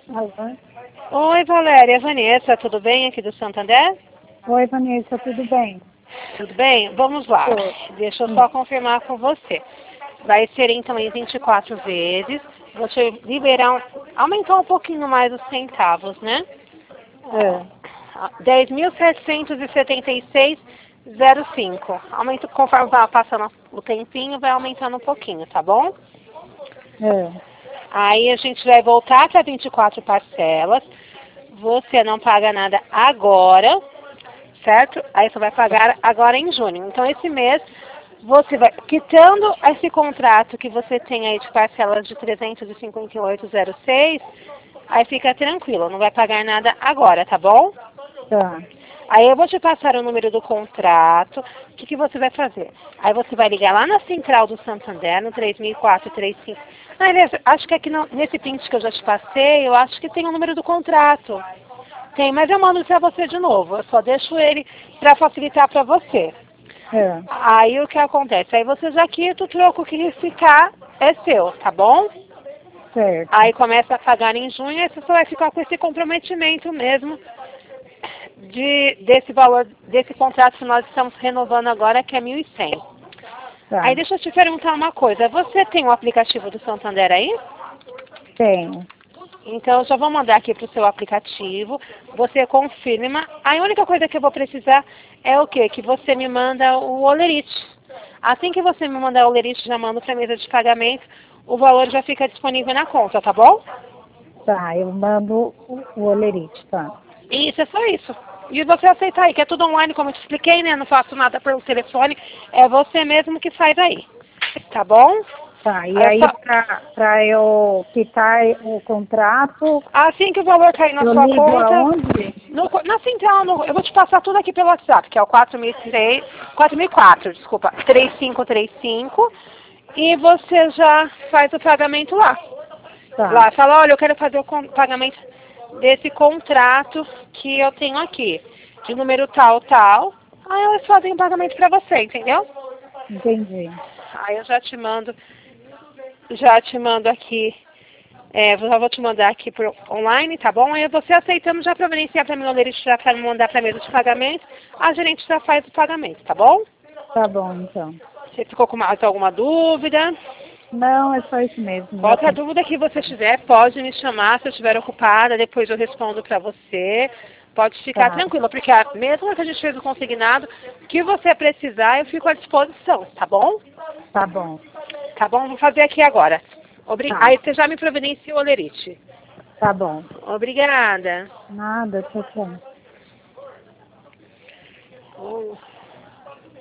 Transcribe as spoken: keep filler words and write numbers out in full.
Alô? Oi, Valéria, Vanessa, tudo bem aqui do Santander? Oi, Vanessa, tudo bem? Tudo bem? Vamos lá. Tô. Deixa eu Hum. só confirmar com você. Vai ser então em vinte e quatro vezes. Vou te liberar, um- aumentar um pouquinho mais os centavos, né? É, dez mil setecentos e setenta e seis vírgula zero cinco. Aumento conforme vai passando o tempinho, vai aumentando um pouquinho, tá bom? é, Aí a gente vai voltar para vinte e quatro parcelas. Você não paga nada agora, certo? Aí você vai pagar agora em junho. Então esse mês você vai quitando esse contrato que você tem aí de parcelas de trezentos e cinquenta e oito vírgula zero seis, aí fica tranquilo, não vai pagar nada agora, tá bom? tá. Aí eu vou te passar o número do contrato. O que, que você vai fazer? Aí você vai ligar lá na central do Santander, no três mil e quatro trinta e cinco. Ah, aliás, acho que aqui no, nesse print que eu já te passei, eu acho que tem o número do contrato. Tem, mas eu mando para você de novo. Eu só deixo ele para facilitar para você. É, Aí o que acontece? Aí você já quita o troco que ficar é seu, tá bom? certo. Aí começa a pagar em junho e você só vai ficar com esse comprometimento mesmo de, desse valor, desse contrato que nós estamos renovando agora, que é mil e cem. Aí Tá. deixa eu te perguntar uma coisa. Você tem o aplicativo do Santander aí? Tenho. Então, eu já vou mandar aqui para o seu aplicativo. Você confirma. A única coisa que eu vou precisar é o quê? Que você me manda o olerite. Assim que você me mandar o olerite, já mando para a mesa de pagamento. O valor já fica disponível na conta, tá bom? Tá, eu mando o, o olerite, tá. Isso, é só isso. E você aceitar aí, que é tudo online, como eu te expliquei, né? Não faço nada pelo telefone. É você mesmo que faz aí. Tá bom? Tá, e É aí só- pra, pra eu quitar o contrato, Assim que o valor cair na eu sua ligo conta, aonde? no, na central, no- eu vou te passar tudo aqui pelo WhatsApp, que é o quatro mil e três, quatro mil e quatro, desculpa, três cinco três cinco, e você já faz o pagamento lá. Tá, Lá, fala, olha, eu quero fazer o con- pagamento desse contrato que eu tenho aqui, de número tal, tal. Aí elas fazem o pagamento pra você, entendeu? entendi. Aí eu já te mando, já te mando aqui. É, eu já vou te mandar aqui por online, tá bom? Aí você aceitando já providenciar para mim o lerite já para me mandar para a mesa de pagamento, a gerente já faz o pagamento, tá bom? Tá bom, então. Você ficou com mais alguma dúvida? Não, é só isso mesmo, já Qualquer tem. dúvida que você tiver, pode me chamar se eu estiver ocupada, depois eu respondo para você. Pode ficar Tá, tranquila, porque a, mesmo que a gente fez o consignado, o que você precisar, eu fico à disposição, tá bom? tá bom. Tá bom? Vou fazer aqui agora. Obri- Tá, Aí você já me providencia o lerite. tá bom. Obrigada. Nada, tchau, tchau. Oh.